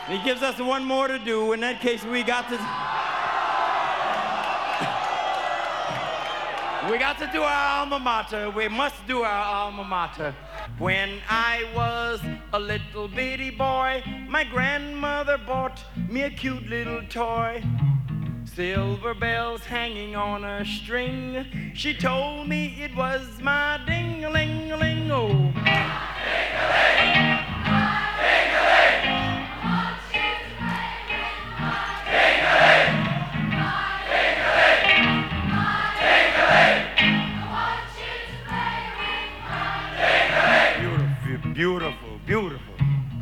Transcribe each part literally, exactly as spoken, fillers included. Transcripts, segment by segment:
He gives us one more to do. In that case, we got to... we got to do our alma mater. We must do our alma mater. When I was a little bitty boy, my grandmother bought me a cute little toy. Silver bells hanging on a string. She told me it was my ding-a-ling-a-ling, oh. Ding-a-ling, ding-a-ling, want you to play with my ding-a-ling, ding-a-ling, ding-a-ling, I want you to play with my Beautiful, ding-a-ling. beautiful, beautiful.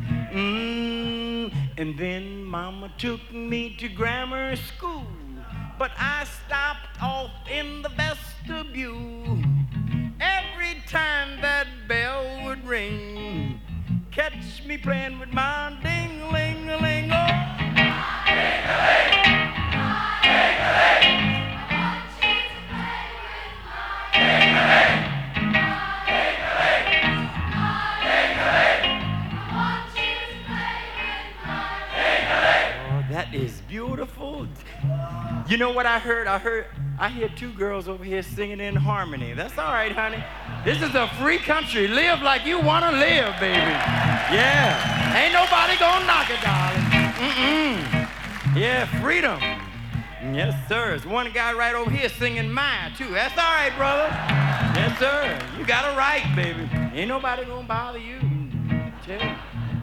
Mm, and then Mama took me to grammar school, but I stopped off in the vestibule. Every time that bell would ring, catch me playing with my ding-a-ling-a-ling, oh. Ding-a-ling, ding-a-ling, I want you to play with my ding-a-ling, ding-a-ling, ding-a-ling, I want you to play with my ding-a-ling. Oh, that is beautiful. You know what I heard? I heard, I hear two girls over here singing in harmony. That's all right, honey. This is a free country. Live like you want to live, baby. Yeah. Ain't nobody gonna knock it, darling. Mm-mm. Yeah, freedom. Yes, sir. There's one guy right over here singing mine, too. That's all right, brother. Yes, sir. You got it right, baby. Ain't nobody gonna bother you. Tell you.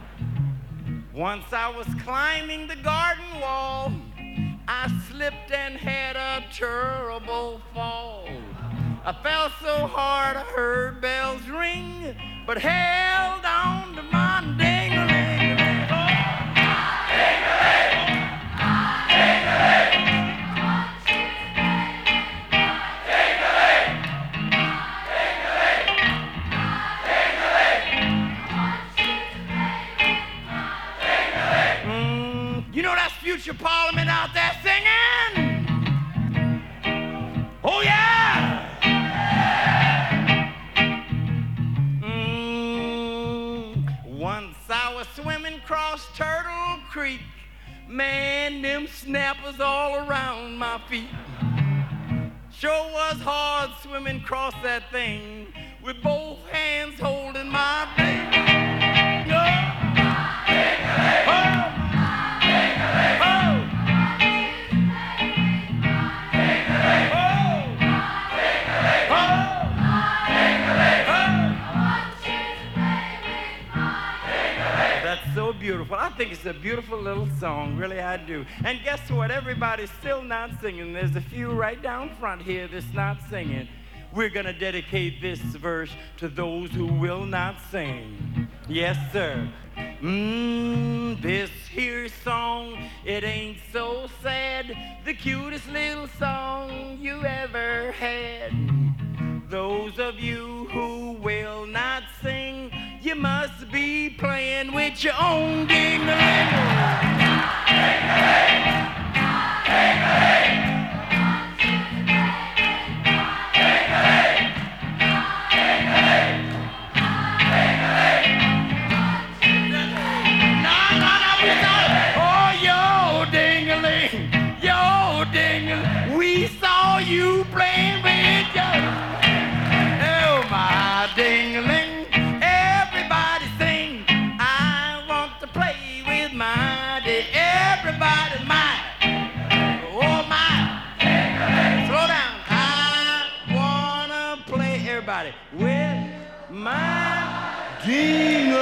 Once I was climbing the garden wall, I slipped and had a terrible fall. I fell so hard I heard bells ring, but held on to my ding-a-ling-a-ling. Oh. Ding-a-ling, ding-a-ling, I want you to play with my ding-a-ling, ding-a-ling, ding-a-ling, I want you to play with my ding-a-ling. Mm, you know that's future Parliament out there singing? Oh, yeah! Mm, once I was swimming across Turtle Creek. Man, them snappers all around my feet. Sure was hard swimming across that thing with both hands holding my ding. Oh. Oh. So beautiful. I think it's a beautiful little song, really I do. And guess what? Everybody's still not singing. There's a few right down front here that's not singing. We're gonna dedicate this verse to those who will not sing. Yes, sir. Mmm, this here song, it ain't so sad. The cutest little song you ever had. Those of you who will not sing, you must be playing with your own ding-a-ling. Ding-a-ling, ding-a-ling, ding-a-ling, ding-a-ling, ding-a-ling. No, no, no, we saw, oh, yo, ding-a-ling, yo, ding-a-ling. We saw you playing with your, oh, my ding-a-ling. Everybody sing, I want to play with my ding. Everybody, my, oh, my. Slow down. I wanna play, everybody, with my ding.